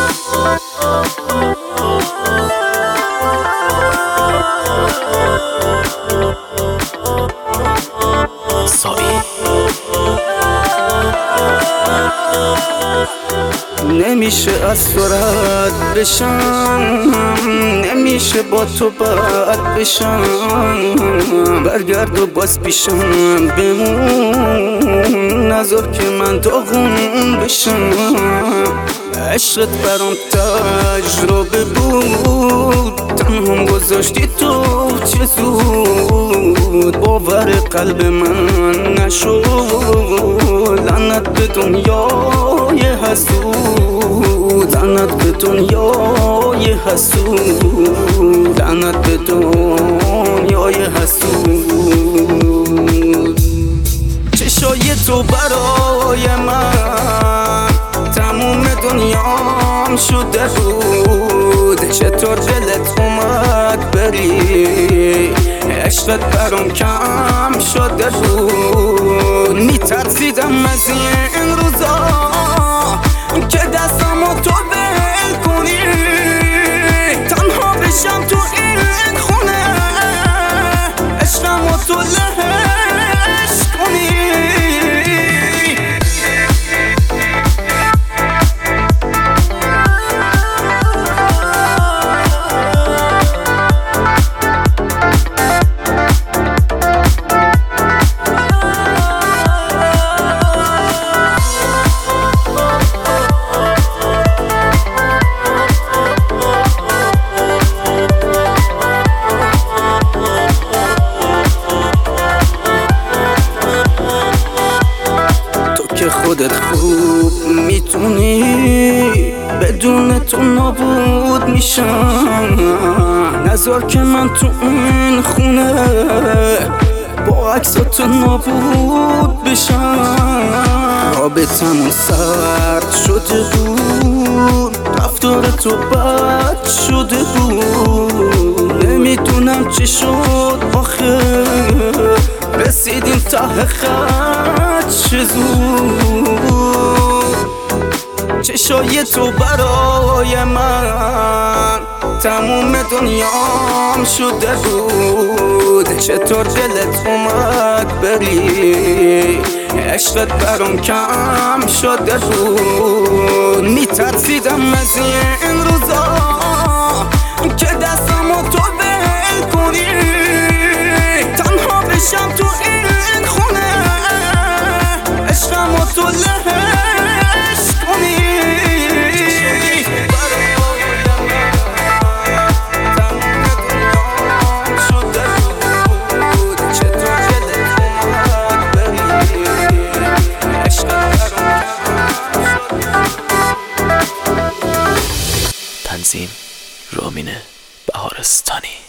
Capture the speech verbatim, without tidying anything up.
نمیشه از تو رد بشم، نمیشه با تو بد بشم. برگرد و باز پیشم بمون، نذار که من داغون بشم. عشقت برام تجربه بود، تنهام گذاشتی تو چه زود. باور قلب من نشد، لعنت به دنیای حسود، لعنت به دنیای حسود، لعنت به دنیای حسود. چشای تو برای من تموم دنیام شده بود. چطور دلت اومد بری، عشقت برام کم شده بود. میترسیدم از این روزا که دستمو تو بل کنی، تنها بشم تو این خونه، عشقمو تو لهش کنی. خودت خوب میتونی، بدون تو نابود میشم. نذار که من تو این خونه با عکس تو نابود بشم. رابطمون سرد شده بود، رفتار تو بد شده بود. نمیدونم چی شد آخه، رسیدیم ته خط چه زود. چشای تو برای من تموم دنیام شده بود. چطور دلت اومد بری، عشقت برام کم شده بود. میترسیدم از این روزا که دستمو تو بل کنی، تنها بشم تو این خونه، عشقمو تو لهش کنی. تنظیم رامین بهارستانی.